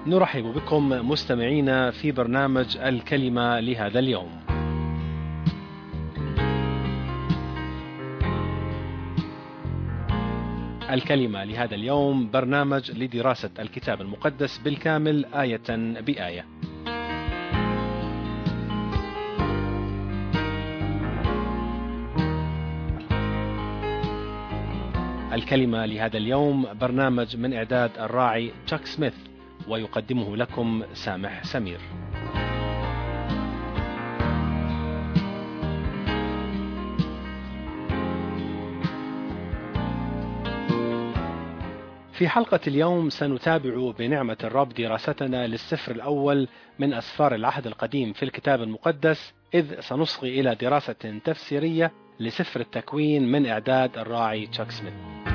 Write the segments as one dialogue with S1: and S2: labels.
S1: نرحب بكم مستمعينا في برنامج الكلمة لهذا اليوم. الكلمة لهذا اليوم برنامج لدراسة الكتاب المقدس بالكامل آية بآية. الكلمة لهذا اليوم برنامج من إعداد الراعي تشاك سميث، ويقدمه لكم سامح سمير. في حلقة اليوم سنتابع بنعمة الرب دراستنا للسفر الأول من أسفار العهد القديم في الكتاب المقدس، إذ سنصغي إلى دراسة تفسيرية لسفر التكوين من إعداد الراعي تشاك سميث.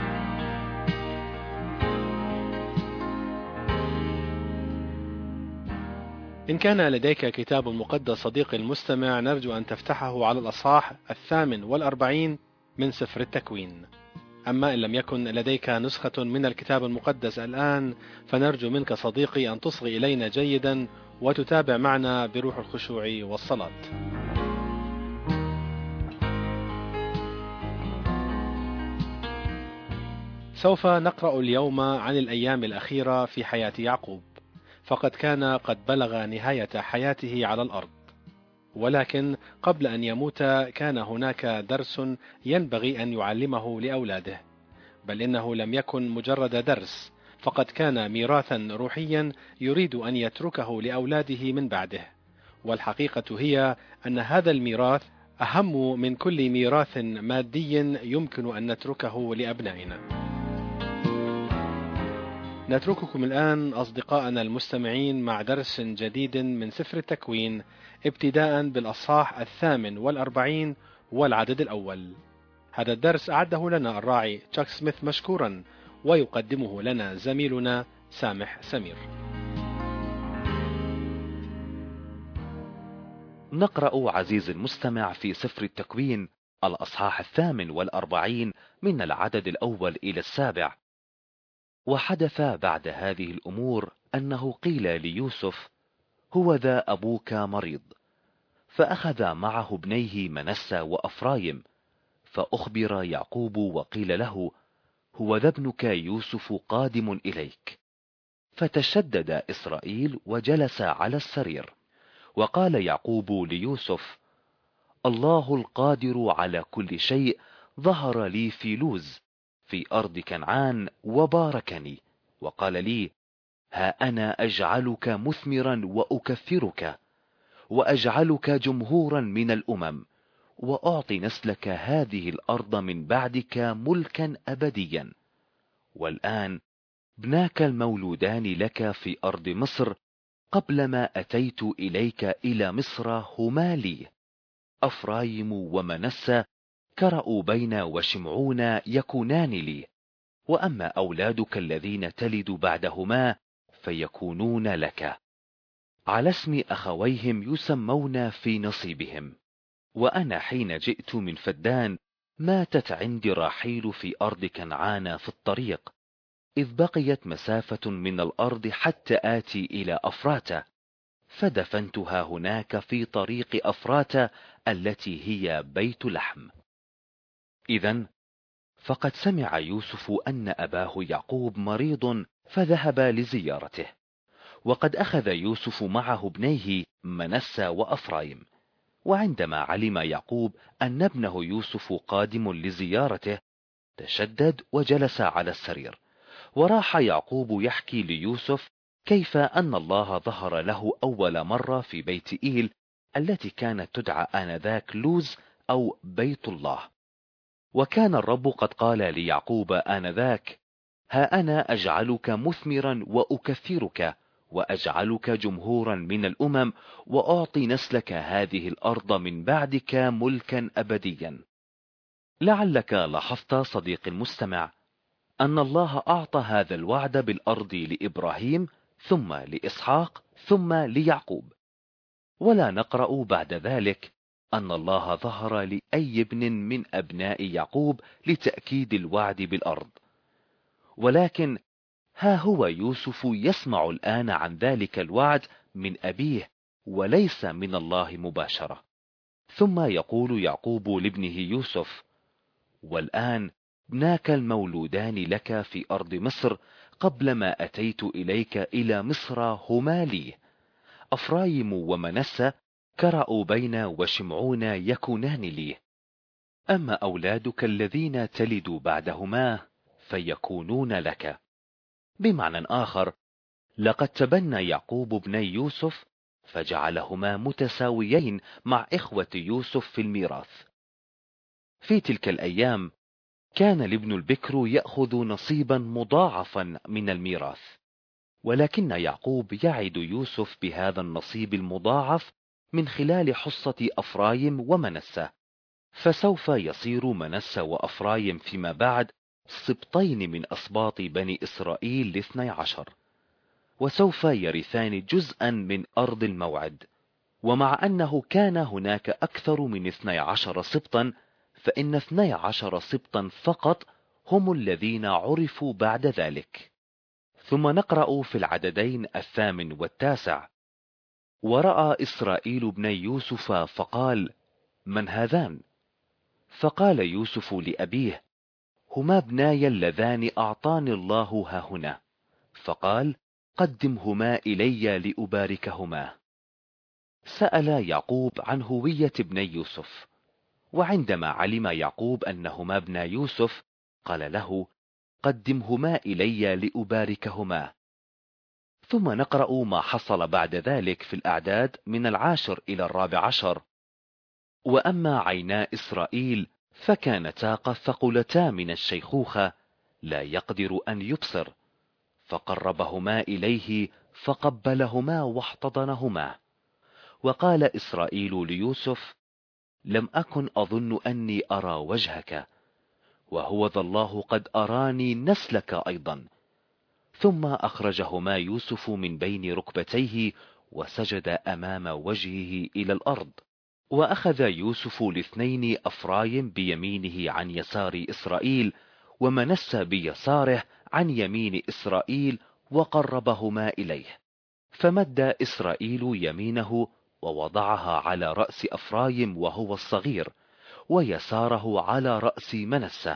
S1: إن كان لديك كتاب مقدس صديقي المستمع، نرجو أن تفتحه على الأصحاح 48 من سفر التكوين. أما إن لم يكن لديك نسخة من الكتاب المقدس الآن، فنرجو منك صديقي أن تصغي إلينا جيدا وتتابع معنا بروح الخشوع والصلاة. سوف نقرأ اليوم عن الأيام الأخيرة في حياة يعقوب، فقد كان قد بلغ نهاية حياته على الأرض، ولكن قبل أن يموت كان هناك درس ينبغي أن يعلمه لأولاده، بل إنه لم يكن مجرد درس، فقد كان ميراثا روحيا يريد أن يتركه لأولاده من بعده. والحقيقة هي أن هذا الميراث أهم من كل ميراث مادي يمكن أن نتركه لأبنائنا. نترككم الآن أصدقائنا المستمعين مع درس جديد من سفر التكوين، ابتداء بالأصحاح 48 والعدد الأول. هذا الدرس أعده لنا الراعي تشاك سميث مشكورا، ويقدمه لنا زميلنا سامح سمير.
S2: نقرأ عزيز المستمع في سفر التكوين الأصحاح 48 من العدد الأول إلى 7. وحدث بعد هذه الأمور أنه قيل ليوسف: هو ذا أبوك مريض. فأخذ معه ابنيه منسى وأفرايم، فأخبر يعقوب وقيل له: هو ذا ابنك يوسف قادم إليك. فتشدد إسرائيل وجلس على السرير. وقال يعقوب ليوسف: الله القادر على كل شيء ظهر لي في لوز في أرض كنعان وباركني، وقال لي: ها أنا أجعلك مثمرا وأكثرك، وأجعلك جمهورا من الأمم، وأعطي نسلك هذه الأرض من بعدك ملكا أبديا. والآن ابناك المولودان لك في أرض مصر قبل ما أتيت إليك إلى مصر هما لي، أفرايم ومنسى كرؤوبين وشمعون يكونان لي، وأما أولادك الذين تلد بعدهما فيكونون لك، على اسم أخويهم يسمون في نصيبهم. وأنا حين جئت من فدان ماتت عندي راحيل في أرض كنعان في الطريق، إذ بقيت مسافة من الأرض حتى آتي إلى أفراتة، فدفنتها هناك في طريق أفراتة التي هي بيت لحم. إذن فقد سمع يوسف أن أباه يعقوب مريض، فذهب لزيارته. وقد أخذ يوسف معه ابنيه منسى وأفرايم. وعندما علم يعقوب أن ابنه يوسف قادم لزيارته، تشدد وجلس على السرير. وراح يعقوب يحكي ليوسف كيف أن الله ظهر له أول مرة في بيت إيل التي كانت تدعى آنذاك لوز أو بيت الله. وكان الرب قد قال ليعقوب آنذاك: ها أنا أجعلك مثمرا وأكثرك، وأجعلك جمهورا من الأمم، وأعطي نسلك هذه الأرض من بعدك ملكا أبديا. لعلك لاحظت صديقي المستمع أن الله أعطى هذا الوعد بالأرض لإبراهيم، ثم لإسحاق، ثم ليعقوب. ولا نقرأ بعد ذلك أن الله ظهر لأي ابن من أبناء يعقوب لتأكيد الوعد بالأرض. ولكن ها هو يوسف يسمع الآن عن ذلك الوعد من أبيه وليس من الله مباشرة. ثم يقول يعقوب لابنه يوسف: والآن ابناك المولودان لك في أرض مصر قبل ما أتيت إليك إلى مصر هما لي، أفرايم ومنسى كرأوا بين وشمعون يكونان لي، أما أولادك الذين تلد بعدهما فيكونون لك. بمعنى آخر، لقد تبنى يعقوب ابني يوسف فجعلهما متساويين مع إخوة يوسف في الميراث. في تلك الأيام كان الابن البكر يأخذ نصيبا مضاعفا من الميراث، ولكن يعقوب يعد يوسف بهذا النصيب المضاعف من خلال حصة أفرايم ومنسى، فسوف يصير منسى وأفرايم فيما بعد سبطين من أسباط بني إسرائيل 12، وسوف يرثان جزءا من أرض الموعد. ومع أنه كان هناك أكثر من 12 سبطا، فإن 12 سبطا فقط هم الذين عرفوا بعد ذلك. ثم نقرأ في العددين 8 و9: ورأى إسرائيل ابني يوسف فقال: من هذان؟ فقال يوسف لأبيه: هما ابناي اللذان أعطاني الله هاهنا. فقال: قدمهما إلي لأباركهما. سأل يعقوب عن هوية ابني يوسف، وعندما علم يعقوب أنهما ابنا يوسف قال له: قدمهما إلي لأباركهما. ثم نقرأ ما حصل بعد ذلك في الأعداد من 10 إلى 14: وأما عينا إسرائيل فكانتا قد ثقلتا من الشيخوخة، لا يقدر أن يبصر، فقربهما إليه فقبلهما واحتضنهما. وقال إسرائيل ليوسف: لم أكن أظن أني أرى وجهك، وهو ذا الله قد أراني نسلك أيضا. ثم أخرجهما يوسف من بين ركبتيه وسجد أمام وجهه إلى الأرض. وأخذ يوسف الاثنين أفرايم بيمينه عن يسار إسرائيل، ومنسى بيساره عن يمين إسرائيل، وقربهما إليه. فمد إسرائيل يمينه ووضعها على رأس أفرايم وهو الصغير، ويساره على رأس منسى.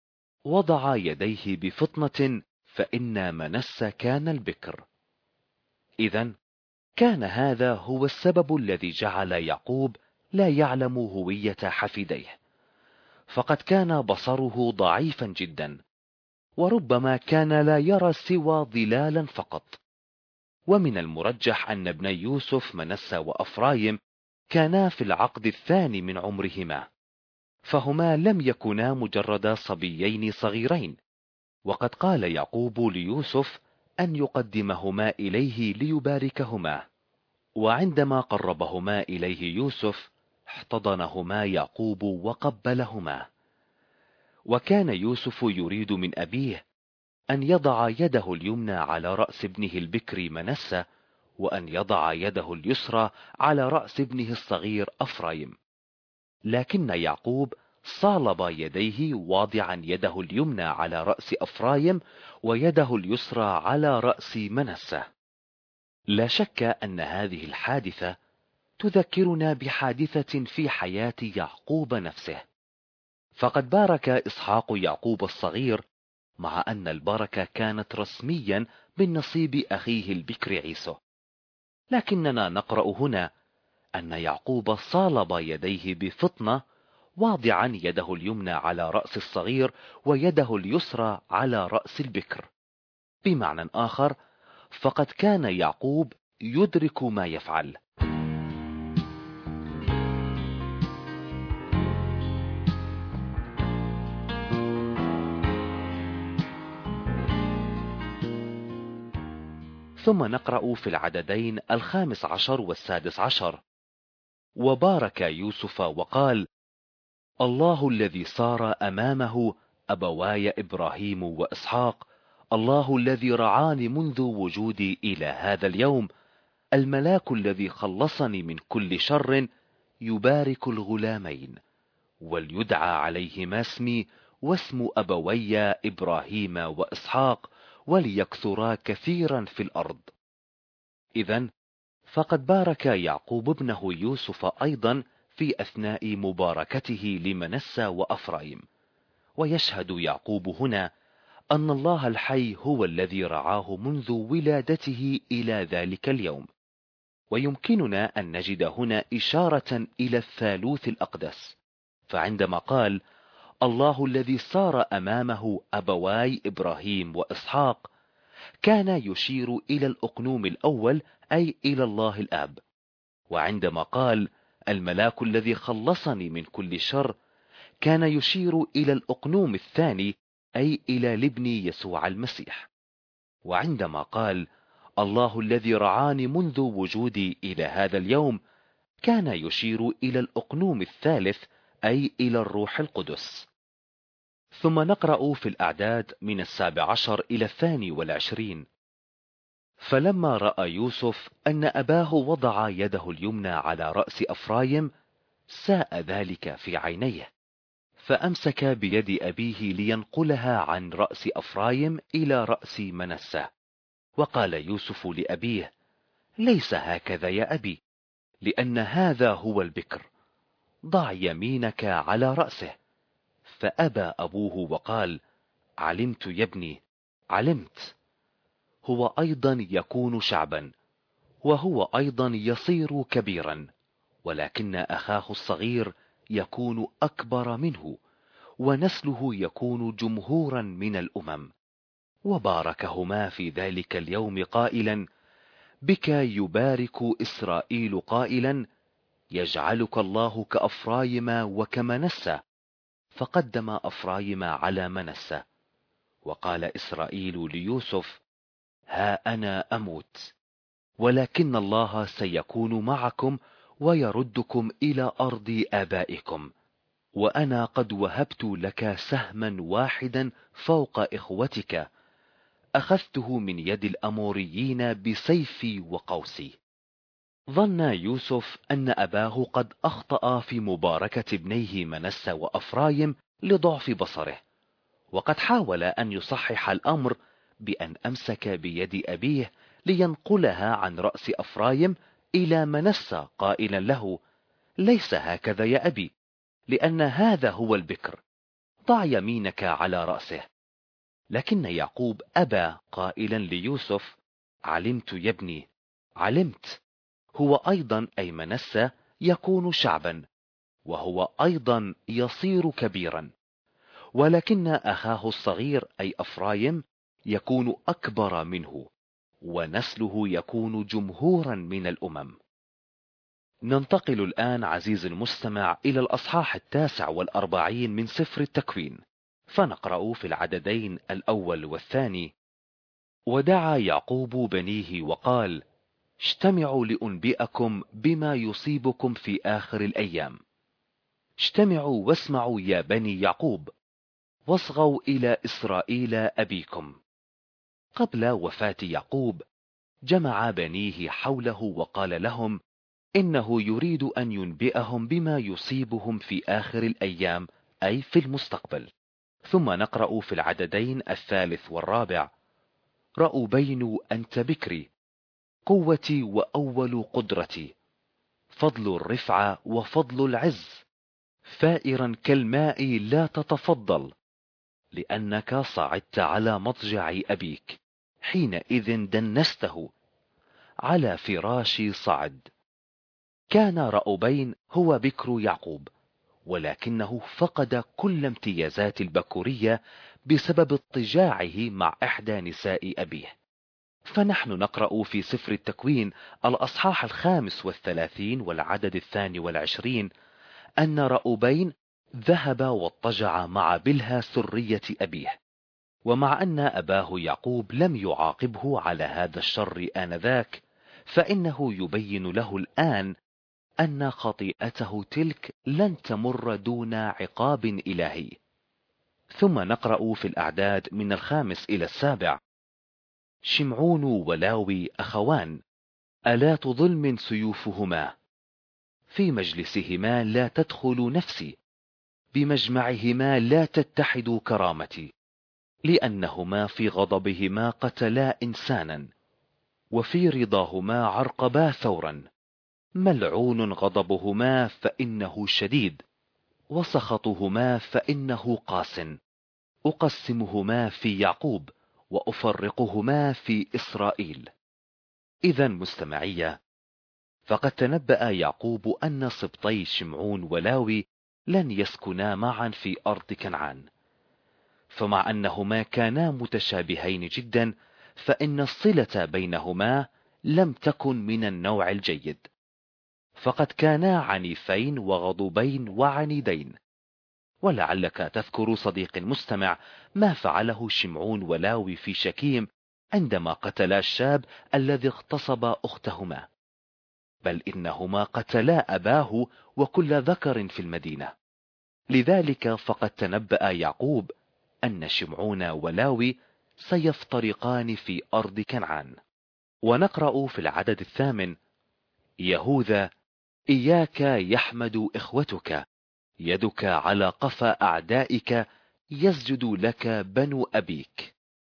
S2: وضع يديه بفطنة، فإن منسى كان البكر. إذن كان هذا هو السبب الذي جعل يعقوب لا يعلم هوية حفيديه، فقد كان بصره ضعيفا جدا، وربما كان لا يرى سوى ظلالا فقط. ومن المرجح أن ابني يوسف منسى وأفرايم كانا في العقد الثاني من عمرهما، فهما لم يكونا مجرد صبيين صغيرين. وقد قال يعقوب ليوسف أن يقدمهما إليه ليباركهما، وعندما قربهما إليه يوسف احتضنهما يعقوب وقبلهما. وكان يوسف يريد من أبيه أن يضع يده اليمنى على رأس ابنه البكر منسى، وأن يضع يده اليسرى على رأس ابنه الصغير أفرايم، لكن يعقوب صالب يديه واضعا يده اليمنى على رأس أفرايم ويده اليسرى على رأس منسى. لا شك أن هذه الحادثة تذكرنا بحادثة في حياة يعقوب نفسه، فقد بارك إسحاق يعقوب الصغير، مع أن البركة كانت رسميا بالنصيب أخيه البكر عيسو. لكننا نقرأ هنا أن يعقوب صالب يديه بفطنة، واضعا يده اليمنى على رأس الصغير ويده اليسرى على رأس البكر. بمعنى آخر، فقد كان يعقوب يدرك ما يفعل. ثم نقرأ في العددين 15 و16: وبارك يوسف وقال: الله الذي صار أمامه أبواي إبراهيم وإسحاق، الله الذي رعاني منذ وجودي إلى هذا اليوم، الملاك الذي خلصني من كل شر، يبارك الغلامين، وليدعى عليهما اسمي واسم أبوي إبراهيم وإسحاق، وليكثرا كثيرا في الأرض. إذن فقد بارك يعقوب ابنه يوسف أيضا في أثناء مباركته لمنسى وأفرايم. ويشهد يعقوب هنا أن الله الحي هو الذي رعاه منذ ولادته إلى ذلك اليوم. ويمكننا أن نجد هنا إشارة إلى الثالوث الأقدس، فعندما قال الله الذي صار أمامه أبواي إبراهيم وإسحاق، كان يشير إلى الأقنوم الأول أي إلى الله الآب. وعندما قال الملاك الذي خلصني من كل شر، كان يشير إلى الأقنوم الثاني أي إلى الابن يسوع المسيح. وعندما قال الله الذي رعاني منذ وجودي إلى هذا اليوم، كان يشير إلى الأقنوم الثالث أي إلى الروح القدس. ثم نقرأ في الأعداد من 17 إلى 22: فلما رأى يوسف أن أباه وضع يده اليمنى على رأس أفرايم، ساء ذلك في عينيه، فأمسك بيد أبيه لينقلها عن رأس أفرايم إلى رأس منسى. وقال يوسف لأبيه: ليس هكذا يا أبي، لأن هذا هو البكر، ضع يمينك على رأسه. فأبى أبوه وقال: علمت يا ابني، علمت. هو أيضا يكون شعبا، وهو أيضا يصير كبيرا، ولكن أخاه الصغير يكون أكبر منه، ونسله يكون جمهورا من الأمم. وباركهما في ذلك اليوم قائلا: بك يبارك إسرائيل، قائلا: يجعلك الله كأفرايم وكمنسى. فقدم أفرايم على منسى. وقال إسرائيل ليوسف: ها أنا أموت، ولكن الله سيكون معكم ويردكم إلى أرض آبائكم، وأنا قد وهبت لك سهما واحدا فوق إخوتك، أخذته من يد الأموريين بسيفي وقوسي. ظن يوسف أن أباه قد أخطأ في مباركة ابنيه منسى وأفرايم لضعف بصره، وقد حاول أن يصحح الأمر بأن أمسك بيد أبيه لينقلها عن رأس أفرايم إلى منسى، قائلا له: ليس هكذا يا أبي، لأن هذا هو البكر، ضع يمينك على رأسه. لكن يعقوب أبى، قائلا ليوسف: علمت يا ابني، علمت. هو أيضا أي منسى يكون شعبا، وهو أيضا يصير كبيرا، ولكن أخاه الصغير أي أفرايم يكون أكبر منه، ونسله يكون جمهورا من الأمم. ننتقل الآن عزيز المستمع إلى الأصحاح 49 من سفر التكوين، فنقرأ في العددين الأول والثاني: ودعا يعقوب بنيه وقال: اجتمعوا لأنبئكم بما يصيبكم في آخر الأيام. اجتمعوا واسمعوا يا بني يعقوب، واصغوا إلى إسرائيل أبيكم. قبل وفاة يعقوب جمع بنيه حوله وقال لهم إنه يريد أن ينبئهم بما يصيبهم في آخر الأيام، أي في المستقبل. ثم نقرأ في العددين الثالث والرابع: رأوا بين أنت بكري، قوتي وأول قدرتي، فضل الرفعة وفضل العز، فائرا كالماء لا تتفضل، لأنك صعدت على مضجع أبيك، حينئذ دنسته، على فراشي صعد. كان رأوبين هو بكر يعقوب، ولكنه فقد كل امتيازات البكورية بسبب اضطجاعه مع إحدى نساء أبيه. فنحن نقرأ في سفر التكوين الأصحاح 35 والعدد 22 أن رأوبين ذهب واضطجع مع بلها سرية أبيه، ومع أن أباه يعقوب لم يعاقبه على هذا الشر آنذاك، فإنه يبين له الآن أن خطيئته تلك لن تمر دون عقاب إلهي. ثم نقرأ في الأعداد من 5 إلى 7: شمعون ولاوي أخوان، آلات ظلم سيوفهما، في مجلسهما لا تدخل نفسي، بمجمعهما لا تتحد كرامتي. لأنهما في غضبهما قتلا إنسانا، وفي رضاهما عرقبا ثورا. ملعون غضبهما فإنه شديد، وسخطهما فإنه قاس. أقسمهما في يعقوب، وأفرقهما في إسرائيل. إذا مستمعية، فقد تنبأ يعقوب أن سبطي شمعون ولاوي لن يسكنا معا في أرض كنعان. فمع أنهما كانا متشابهين جدا، فإن الصلة بينهما لم تكن من النوع الجيد، فقد كانا عنيفين وغضوبين وعنيدين. ولعلك تذكر صديق المستمع ما فعله شمعون ولاوي في شكيم عندما قتلا الشاب الذي اغتصب أختهما، بل إنهما قتلا أباه وكل ذكر في المدينة. لذلك فقد تنبأ يعقوب أن شمعون ولاوي سيفترقان في أرض كنعان. ونقرأ في العدد 8: يهوذا، إياك يحمد إخوتك، يدك على قفا أعدائك، يسجد لك بنو أبيك.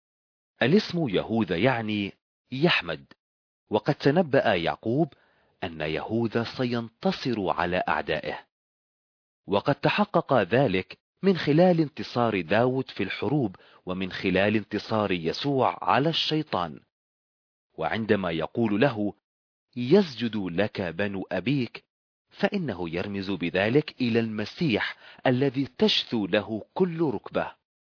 S2: الاسم يهوذا يعني يحمد، وقد تنبأ يعقوب أن يهوذا سينتصر على أعدائه، وقد تحقق ذلك من خلال انتصار داود في الحروب، ومن خلال انتصار يسوع على الشيطان. وعندما يقول له يسجد لك بنو أبيك، فإنه يرمز بذلك إلى المسيح الذي تشثو له كل ركبة.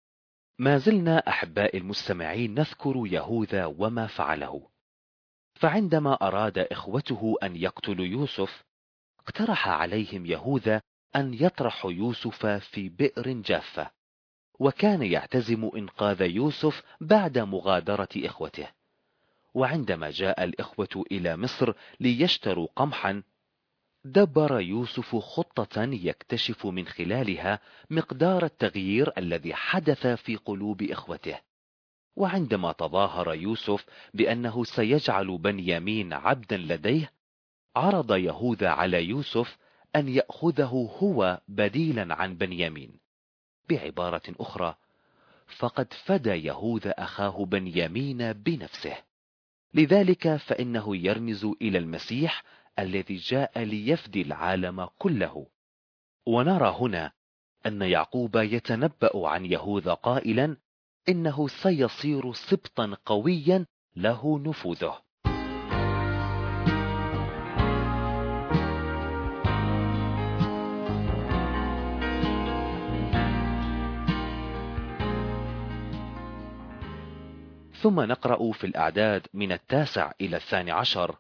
S2: ما زلنا أحباء المستمعين نذكر يهوذا وما فعله. فعندما أراد إخوته أن يقتلوا يوسف، اقترح عليهم يهوذا أن يطرحوا يوسف في بئر جافة، وكان يعتزم إنقاذ يوسف بعد مغادرة إخوته. وعندما جاء الإخوة إلى مصر ليشتروا قمحا، دبر يوسف خطة يكتشف من خلالها مقدار التغيير الذي حدث في قلوب إخوته. وعندما تظاهر يوسف بأنه سيجعل بنيامين عبدا لديه، عرض يهوذا على يوسف أن يأخذه هو بديلا عن بنيامين. بعبارة أخرى، فقد فدى يهوذا أخاه بنيامين بنفسه. لذلك فإنه يرمز إلى المسيح الذي جاء ليفدي العالم كله. ونرى هنا أن يعقوب يتنبأ عن يهوذا قائلا إنه سيصير سبطا قويا له نفوذه. ثم نقرأ في الأعداد من 9 إلى 12: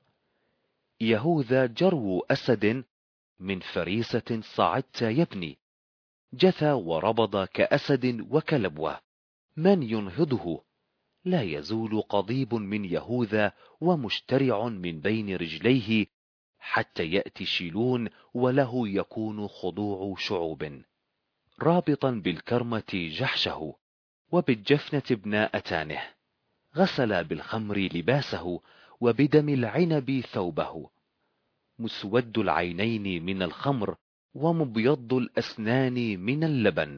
S2: يهوذا جرو أسد من فريسة صعدت يبني، جثى وربض كأسد وكلبوة، من ينهضه؟ لا يزول قضيب من يهوذا ومشترع من بين رجليه، حتى يأتي شيلون وله يكون خضوع شعوب. رابطا بالكرمة جحشه، وبالجفنة ابناء أتانه، غسل بالخمر لباسه، وبدم العنب ثوبه، مسود العينين من الخمر، ومبيض الأسنان من اللبن.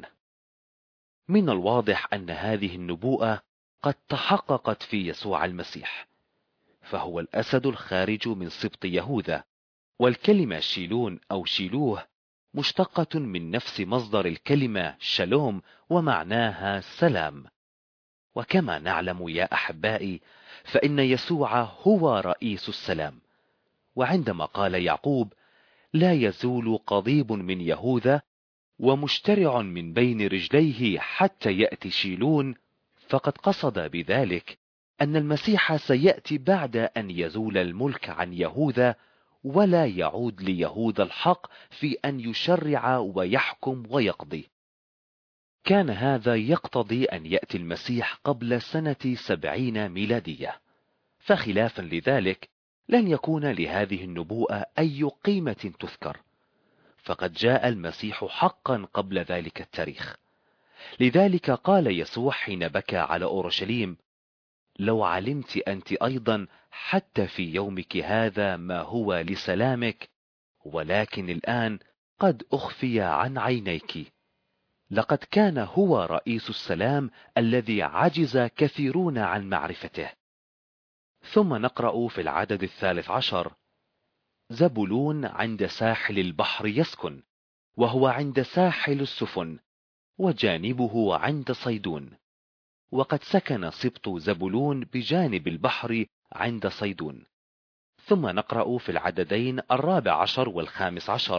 S2: من الواضح أن هذه النبوءة قد تحققت في يسوع المسيح، فهو الأسد الخارج من سبط يهوذا. والكلمة شيلون أو شيلوه مشتقة من نفس مصدر الكلمة شالوم، ومعناها سلام. وكما نعلم يا أحبائي، فإن يسوع هو رئيس السلام. وعندما قال يعقوب لا يزول قضيب من يهوذا ومشترع من بين رجليه حتى يأتي شيلون، فقد قصد بذلك أن المسيح سيأتي بعد أن يزول الملك عن يهوذا، ولا يعود ليهوذا الحق في أن يشرع ويحكم ويقضي. كان هذا يقتضي أن يأتي المسيح قبل سنة 70 ميلادية، فخلافا لذلك لن يكون لهذه النبوءة أي قيمة تذكر، فقد جاء المسيح حقا قبل ذلك التاريخ. لذلك قال يسوع حين بكى على أورشليم: لو علمت أنت أيضا حتى في يومك هذا ما هو لسلامك، ولكن الآن قد أخفي عن عينيك. لقد كان هو رئيس السلام الذي عجز كثيرون عن معرفته. ثم نقرأ في العدد 13: زبولون عند ساحل البحر يسكن، وهو عند ساحل السفن، وجانبه عند صيدون. وقد سكن سبط زبولون بجانب البحر عند صيدون. ثم نقرأ في العددين 14 و15: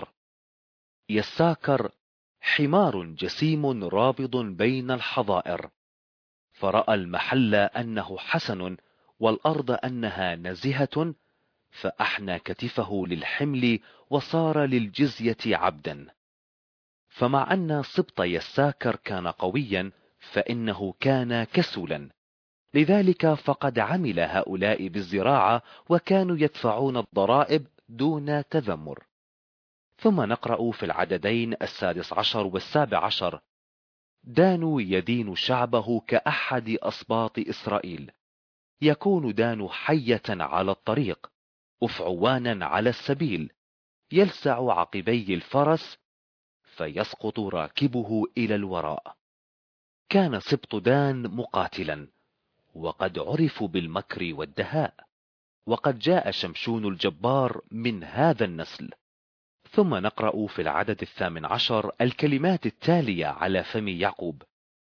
S2: يساكر حمار جسيم رابض بين الحظائر، فرأى المحل أنه حسن والأرض أنها نزهة، فأحنى كتفه للحمل وصار للجزية عبدا. فمع أن سبط يساكر كان قويا، فإنه كان كسولا، لذلك فقد عمل هؤلاء بالزراعة وكانوا يدفعون الضرائب دون تذمر. ثم نقرأ في العددين 16 و17: دان يدين شعبه كأحد أسباط إسرائيل، يكون دان حية على الطريق، أفعوانا على السبيل، يلسع عقبي الفرس، فيسقط راكبه إلى الوراء. كان سبط دان مقاتلا، وقد عرفوا بالمكر والدهاء، وقد جاء شمشون الجبار من هذا النسل. ثم نقرأ في العدد 18 الكلمات التالية على فم يعقوب: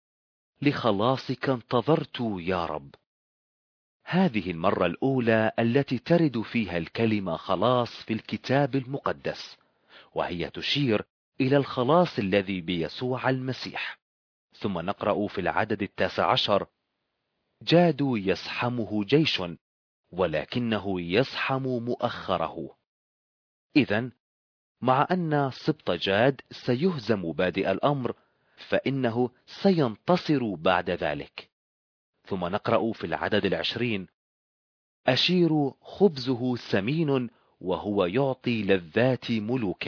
S2: لخلاصك انتظرت يا رب. هذه المرة الأولى التي ترد فيها الكلمة خلاص في الكتاب المقدس، وهي تشير إلى الخلاص الذي بيسوع المسيح. ثم نقرأ في العدد 19: جاد يزحمه جيش، ولكنه يزحم مؤخره. إذن مع أن سبط جاد سيهزم بادئ الأمر، فإنه سينتصر بعد ذلك. ثم نقرأ في العدد 20: أشير خبزه سمين، وهو يعطي لذات ملوك.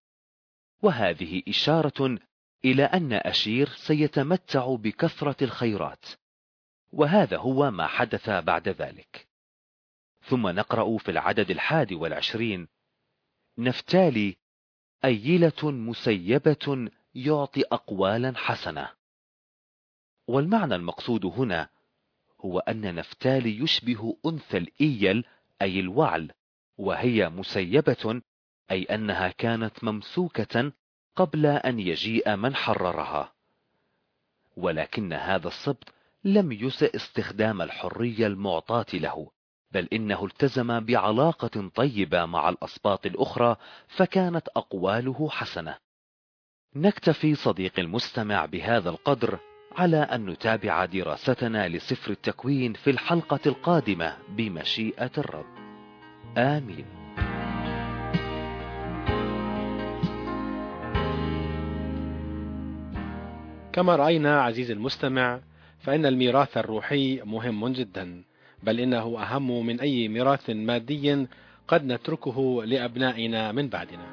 S2: وهذه إشارة إلى أن أشير سيتمتع بكثرة الخيرات، وهذا هو ما حدث بعد ذلك. ثم نقرأ في العدد 21: نفتالي أيلة مسيبة يعطي أقوالا حسنة. والمعنى المقصود هنا هو أن نفتالي يشبه أنثى الإيل أي الوعل، وهي مسيبة أي أنها كانت ممسوكة قبل أن يجيء من حررها. ولكن هذا السبط لم يسئ استخدام الحرية المعطاة له، بل إنه التزم بعلاقة طيبة مع الأسباط الأخرى، فكانت أقواله حسنة. نكتفي صديقي المستمع بهذا القدر على أن نتابع دراستنا لسفر التكوين في الحلقة القادمة بمشيئة الرب. آمين.
S1: كما رأينا عزيزي المستمع، فإن الميراث الروحي مهم جدا، بل إنه أهم من أي ميراث مادي قد نتركه لأبنائنا من بعدنا.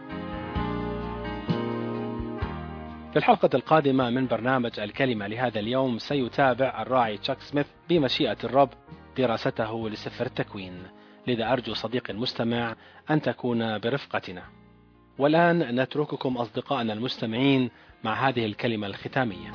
S1: في الحلقة القادمة من برنامج الكلمة لهذا اليوم سيتابع الراعي تشاك سميث بمشيئة الرب دراسته لسفر التكوين، لذا أرجو صديقي المستمع أن تكون برفقتنا. والآن نترككم أصدقائنا المستمعين مع هذه الكلمة الختامية.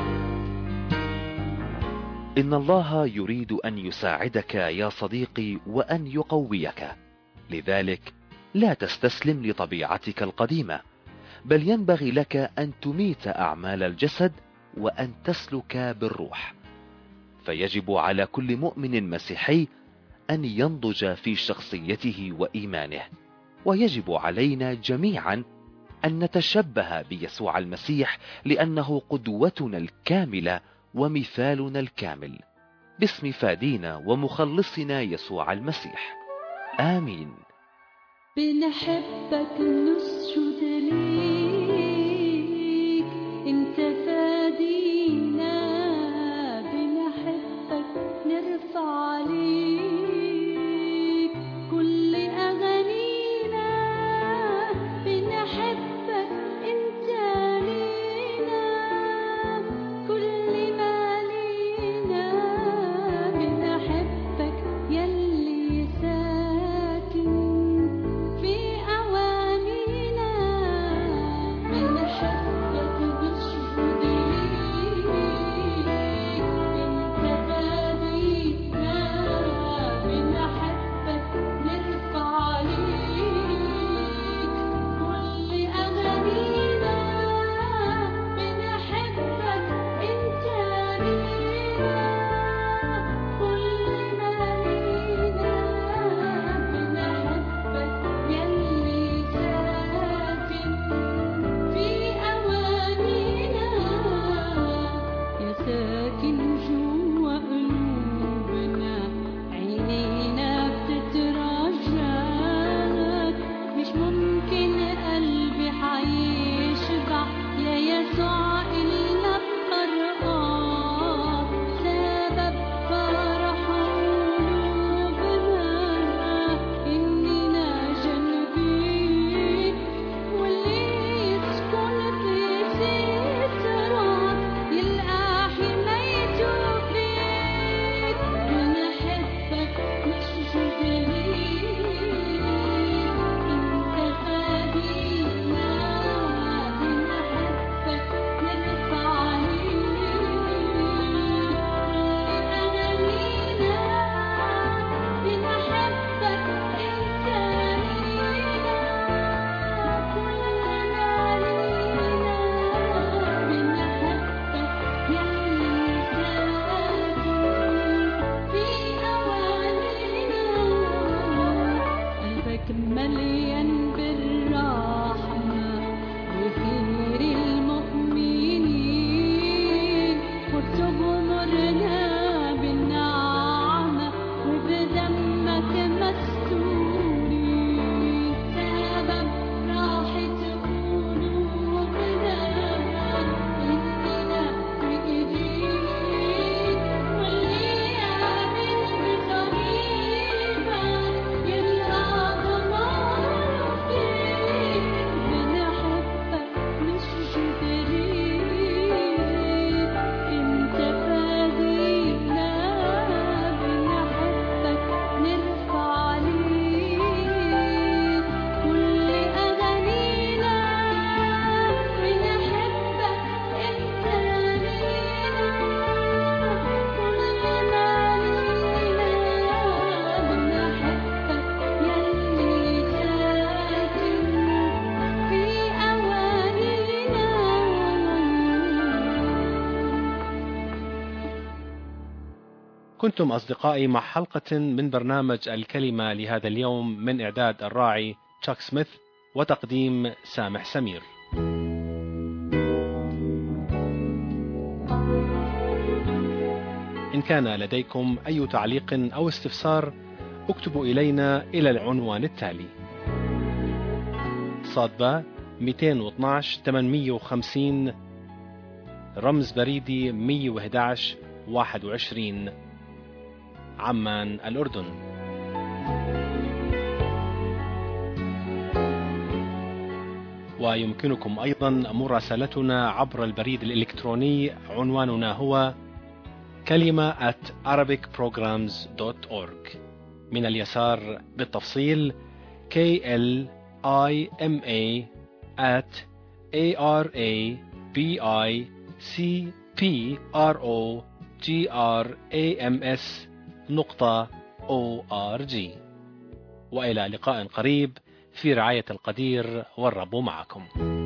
S2: إن الله يريد أن يساعدك يا صديقي وأن يقويك، لذلك لا تستسلم لطبيعتك القديمة، بل ينبغي لك أن تميت أعمال الجسد وأن تسلك بالروح. فيجب على كل مؤمن مسيحي أن ينضج في شخصيته وإيمانه، ويجب علينا جميعا أن نتشبه بيسوع المسيح، لأنه قدوتنا الكاملة ومثالنا الكامل، باسم فادينا ومخلصنا يسوع المسيح. آمين.
S3: بنحبك نسجد ليك، انت فادينا، بنحبك نرفع ليك كل أغانينا، بنحبك انت لينا كل ما لينا، بنحبك يلي ساكن في أوانينا،
S1: كنتم أصدقائي مع حلقة من برنامج الكلمة لهذا اليوم من إعداد الراعي تشاك سميث وتقديم سامح سمير. إن كان لديكم أي تعليق أو استفسار اكتبوا إلينا إلى العنوان التالي: صادبة 212 850 رمز بريدي 111 21 عمان الأردن. ويمكنكم أيضا مراسلتنا عبر البريد الإلكتروني، عنواننا هو كلمة @arabicprograms.org. من اليسار بالتفصيل KLIMA@arabicprograms.org. وإلى لقاء قريب في رعاية القدير، والرب معكم.